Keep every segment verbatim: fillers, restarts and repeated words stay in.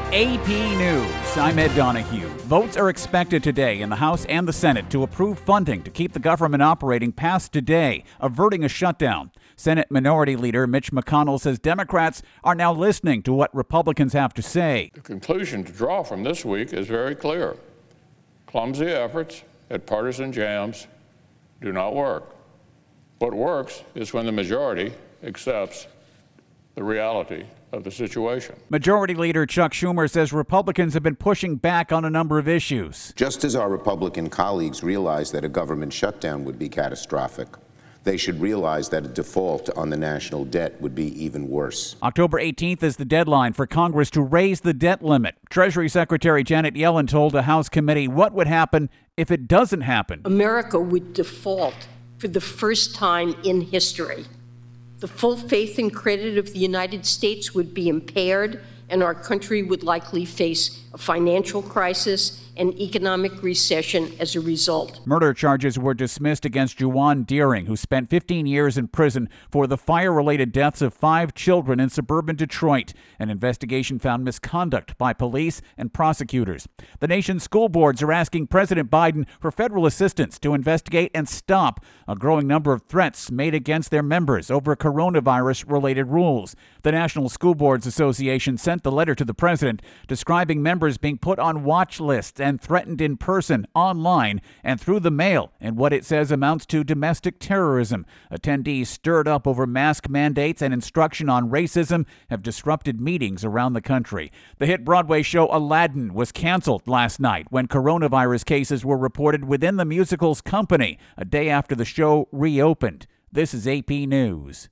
A P News. I'm Ed Donahue. Votes are expected today in the House and the Senate to approve funding to keep the government operating past today, averting a shutdown. Senate Minority Leader Mitch McConnell says Democrats are now listening to what Republicans have to say. The conclusion to draw from this week is very clear. Clumsy efforts at partisan jams do not work. What works is when the majority accepts the reality of the situation. Majority Leader Chuck Schumer says Republicans have been pushing back on a number of issues. Just as our Republican colleagues realize that a government shutdown would be catastrophic, they should realize that a default on the national debt would be even worse. October eighteenth is the deadline for Congress to raise the debt limit. Treasury Secretary Janet Yellen told a House committee what would happen if it doesn't happen. America would default for the first time in history. The full faith and credit of the United States would be impaired, and our country would likely face a financial crisis and economic recession as a result. Murder charges were dismissed against Juwan Deering, who spent fifteen years in prison for the fire-related deaths of five children in suburban Detroit. An investigation found misconduct by police and prosecutors. The nation's school boards are asking President Biden for federal assistance to investigate and stop a growing number of threats made against their members over coronavirus-related rules. The National School Boards Association sent the letter to the president describing members being put on watch lists and threatened in person, online, and through the mail in what it says amounts to domestic terrorism. Attendees stirred up over mask mandates and instruction on racism have disrupted meetings around the country. The hit Broadway show Aladdin was canceled last night when coronavirus cases were reported within the musical's company, a day after the show reopened. This is A P News.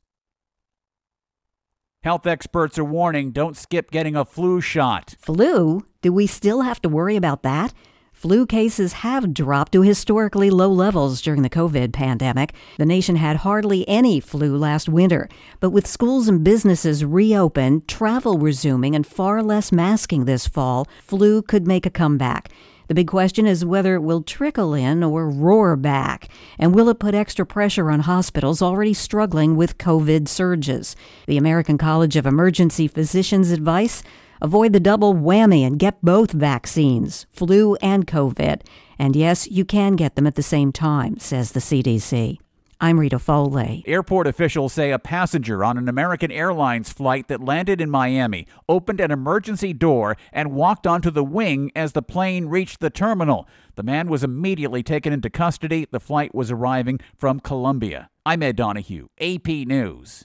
Health experts are warning, don't skip getting a flu shot. Flu? Do we still have to worry about that? Flu cases have dropped to historically low levels during the COVID pandemic. The nation had hardly any flu last winter. But with schools and businesses reopened, travel resuming, and far less masking this fall, flu could make a comeback. The big question is whether it will trickle in or roar back. And will it put extra pressure on hospitals already struggling with COVID surges? The American College of Emergency Physicians' advice? Avoid the double whammy and get both vaccines, flu and COVID. And yes, you can get them at the same time, says the C D C. I'm Rita Foley. Airport officials say a passenger on an American Airlines flight that landed in Miami opened an emergency door and walked onto the wing as the plane reached the terminal. The man was immediately taken into custody. The flight was arriving from Colombia. I'm Ed Donahue, A P News.